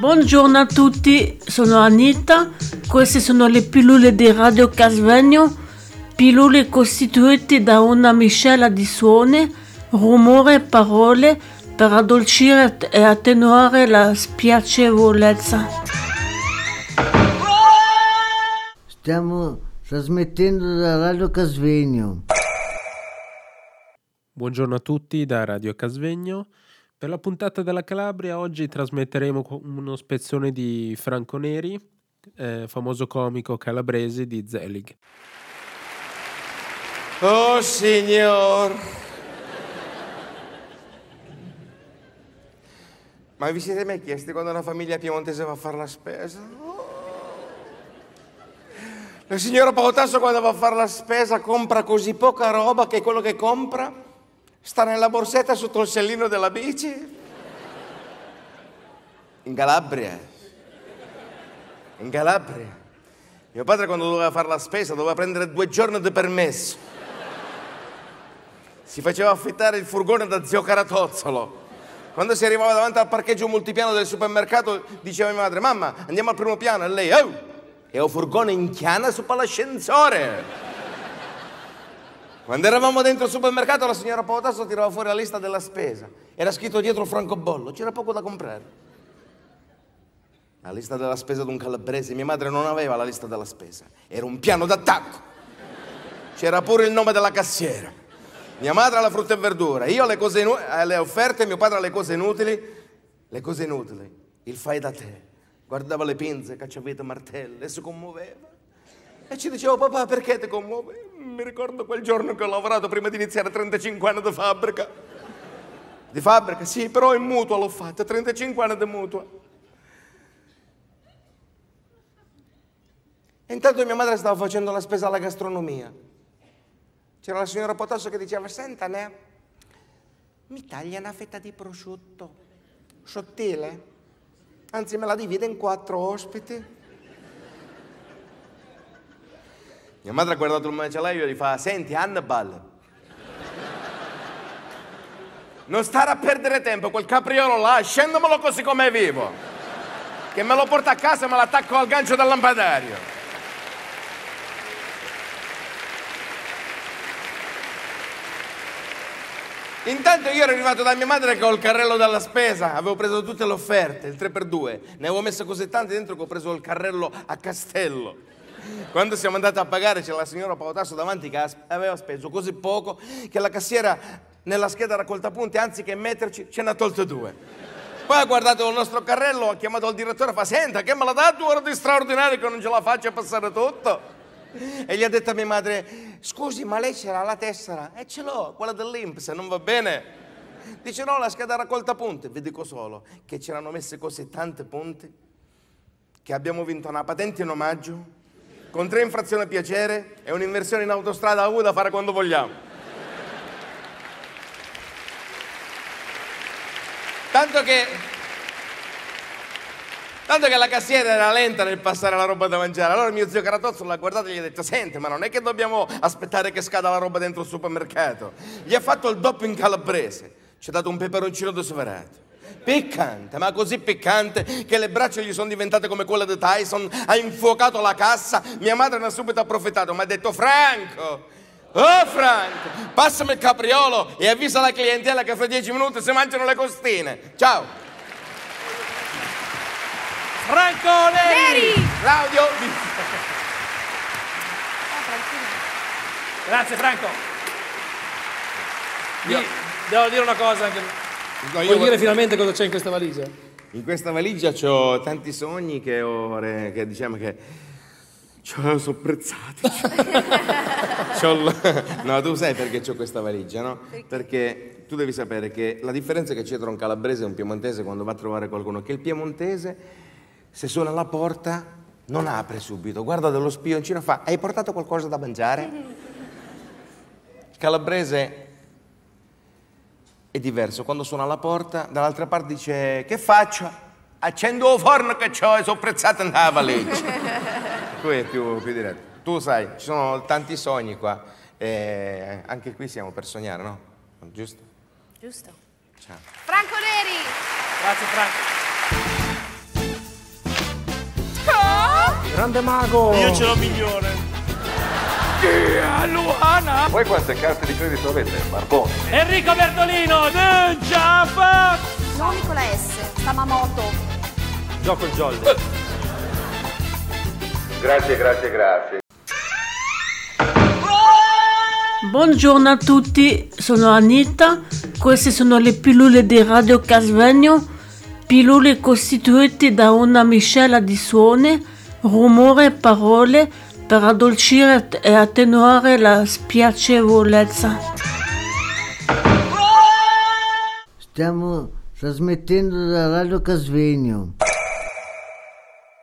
Buongiorno a tutti, sono Anita, queste sono le pillole di Radio Casvegno, pillole costituite da una miscela di suoni, rumore e parole per addolcire e attenuare la spiacevolezza. Stiamo trasmettendo da Radio Casvegno. Buongiorno a tutti da Radio Casvegno. Per la puntata della Calabria oggi trasmetteremo uno spezzone di Franco Neri, famoso comico calabrese di Zelig. Oh signor! Ma vi siete mai chiesti quando una famiglia piemontese va a fare la spesa? La signora Paotasso quando va a fare la spesa compra così poca roba che quello che compra sta nella borsetta sotto il sellino della bici. In Calabria. Mio padre quando doveva fare la spesa doveva prendere 2 giorni di permesso. Si faceva affittare il furgone da zio Caratozzolo. Quando si arrivava davanti al parcheggio multipiano del supermercato diceva mia madre: mamma, andiamo al primo piano. E lei: oh, è un furgone in chiana su l'ascensore. Quando eravamo dentro il supermercato la signora Paotasso tirava fuori la lista della spesa. Era scritto dietro francobollo, c'era poco da comprare. La lista della spesa di un calabrese, mia madre non aveva la lista della spesa, era un piano d'attacco. C'era pure il nome della cassiera. Mia madre alla frutta e verdura, io alle offerte, mio padre alle cose inutili. Le cose inutili, il fai da te. Guardava le pinze, cacciavite, martelli e si commuoveva. E ci dicevo: papà, perché ti commuovi? Mi ricordo quel giorno che ho lavorato prima di iniziare 35 anni di fabbrica. Di fabbrica, sì, però in mutua l'ho fatta, 35 anni di mutua. E intanto mia madre stava facendo la spesa alla gastronomia. C'era la signora Paotasso che diceva: senta, mi taglia una fetta di prosciutto sottile? Anzi, me la divide in 4 ospiti. Mia madre ha guardato il macellaio e gli fa: senti, Hannibal, non stare a perdere tempo, quel capriolo là, scendamelo così com'è vivo, che me lo porta a casa e me l'attacco al gancio del lampadario. Intanto io ero arrivato da mia madre con il carrello della spesa, avevo preso tutte le offerte, il 3x2, ne avevo messo così tante dentro che ho preso il carrello a castello. Quando siamo andati a pagare c'era la signora Paotasso davanti che aveva speso così poco che la cassiera nella scheda raccolta punti, anziché metterci, ce ne ha tolte 2. Poi ha guardato il nostro carrello, ha chiamato il direttore e fa: senta, che me l'ha dato ora di straordinario che non ce la faccio a passare tutto? E gli ha detto a mia madre: scusi, ma lei c'era la tessera? E ce l'ho, quella dell'INPS, non va bene? Dice: no, la scheda raccolta punti. Vi dico solo che c'erano messe così tante punti che abbiamo vinto una patente in omaggio con 3 infrazioni a piacere e un'inversione in autostrada a U da fare quando vogliamo. Tanto che la cassiera era lenta nel passare la roba da mangiare. Allora mio zio Caratozzo l'ha guardato e gli ha detto: senti, ma non è che dobbiamo aspettare che scada la roba dentro il supermercato. Gli ha fatto il doppio in calabrese. Ci ha dato un peperoncino desoverato. Piccante, ma così piccante che le braccia gli sono diventate come quelle di Tyson. Ha infuocato la cassa. Mia madre ne ha subito approfittato. Mi ha detto: Franco, oh Franco, passami il capriolo e avvisa la clientela che fra 10 minuti si mangiano le costine. Ciao. Franco Neri! Claudio. Grazie Franco. Devo dire una cosa anche. No, Vuoi dire finalmente cosa c'è in questa valigia? In questa valigia c'ho tanti sogni che diciamo che sono prezzati. No, tu sai perché c'ho questa valigia, no? Perché tu devi sapere che la differenza che c'è tra un calabrese e un piemontese quando va a trovare qualcuno, che il piemontese, se suona alla porta, non apre subito, guarda dallo spioncino e fa: hai portato qualcosa da mangiare? Il calabrese è diverso, quando suona alla porta, dall'altra parte dice: che faccio? Accendo il forno che c'ho e sono prezzato nella valigia. Qui è più diretto. Tu sai, ci sono tanti sogni qua, e anche qui siamo per sognare, no? Giusto? Giusto. Ciao. Franco Neri! Grazie Franco. Grande mago! Io ce l'ho migliore. Luana! Voi quante carte di credito avete? Barboni. Enrico Bertolino! Jump! Non con la S, Samamoto. Gioco il jolly. Grazie. Buongiorno a tutti, sono Anita, queste sono le pillole di Radio Casvegno, pillole costituite da una miscela di suoni, rumore e parole per addolcire e attenuare la spiacevolezza. Stiamo trasmettendo da Radio Casvegno.